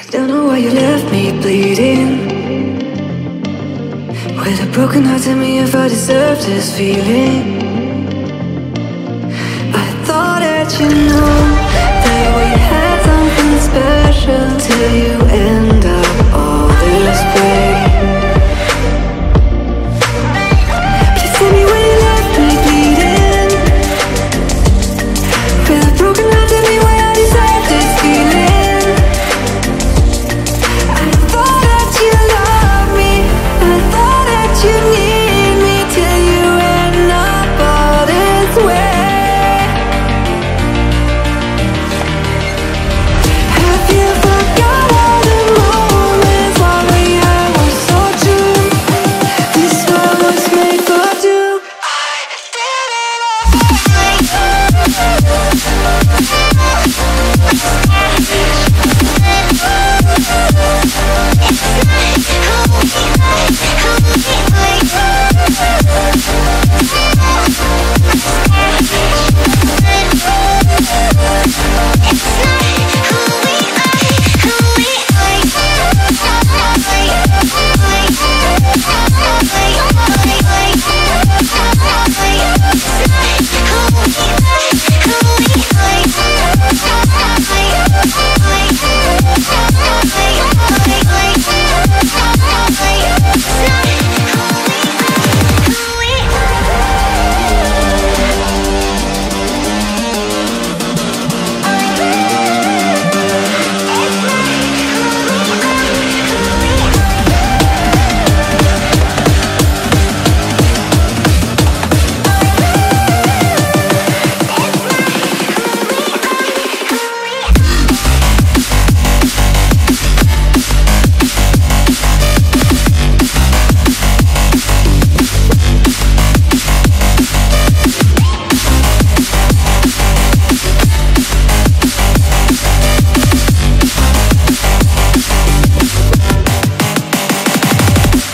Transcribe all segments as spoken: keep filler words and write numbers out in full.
Don't know why you left me bleeding. With a broken heart, tell me if I deserve this feeling. I thought that you know that we had something special till you end up all this way. Please tell me why you left me bleeding. With a broken heart, tell me why I deserve this feeling. I thought that you loved me, I thought that you need me till you end up all this way. Have you forgot all the moments while we had were so true? This world was made for two. I did it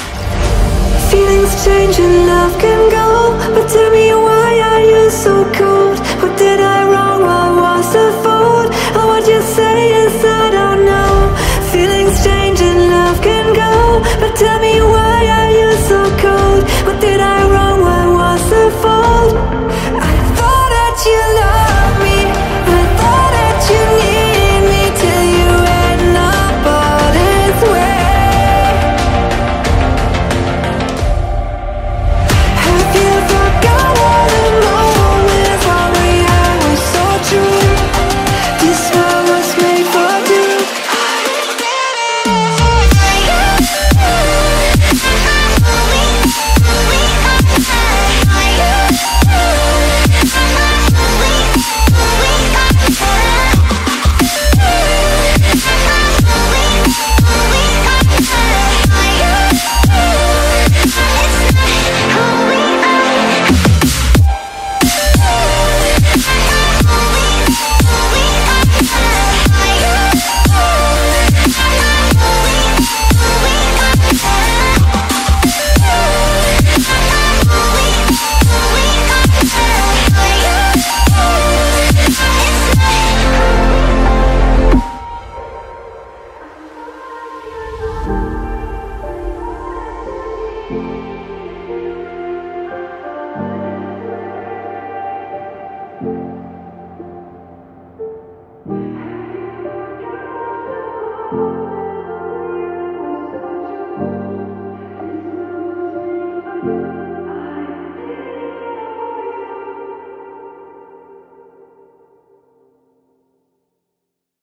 change and love can go, but tell me why are you so cold?